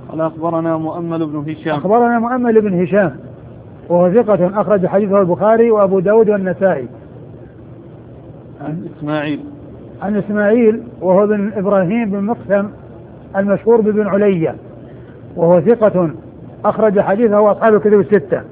قال أخبرنا مؤمل بن هشام. أخبرنا مؤمل بن هشام وهو ثقة أخرج حديثه البخاري وأبو داود والنسائي. عن إسماعيل وهو بن إبراهيم بن مقسم المشهور بن علية وهو ثقة أخرج حديثه أصحاب الكتب الستة.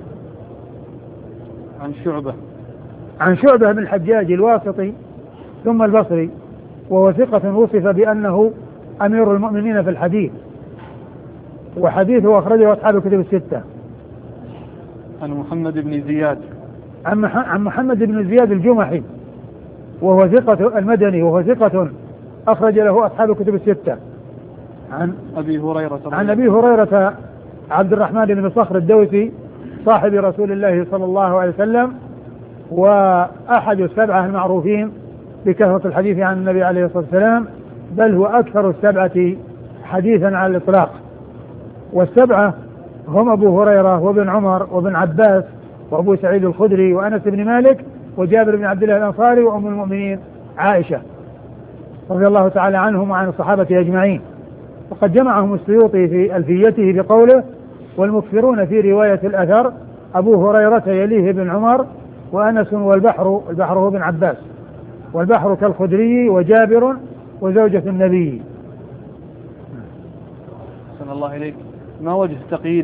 عن شعبة بن الحجاج الواسطي ثم البصري وهو ثقة وصف بأنه أمير المؤمنين في الحديث وحديثه أخرجه أصحاب الكتب الستة. عن محمد بن زياد. عن محمد بن زياد الجمحي وهو ثقة المدني وهو ثقة أخرج له أصحاب الكتب الستة. عن أبي هريرة عبد الرحمن بن صخر الدوسي صاحب رسول الله صلى الله عليه وسلم وأحد السبعة المعروفين بكثرة الحديث عن النبي عليه الصلاة والسلام، بل هو أكثر السبعة حديثا على الإطلاق. والسبعة هم أبو هريرة وابن عمر وابن عباس وأبو سعيد الخدري وأنس بن مالك وجابر بن عبد الله الأنصاري وأم المؤمنين عائشة رضي الله تعالى عنهم وعن الصحابة أجمعين. وقد جمعهم السيوطي في ألفيته بقوله: والمكثرون في رواية الأثر أبو هريرة يليه بن عمر وأنس والبحر هو ابن عباس والبحر كالخدري وجابر وزوجة النبي. صلى الله عليك. ما وجه تقييد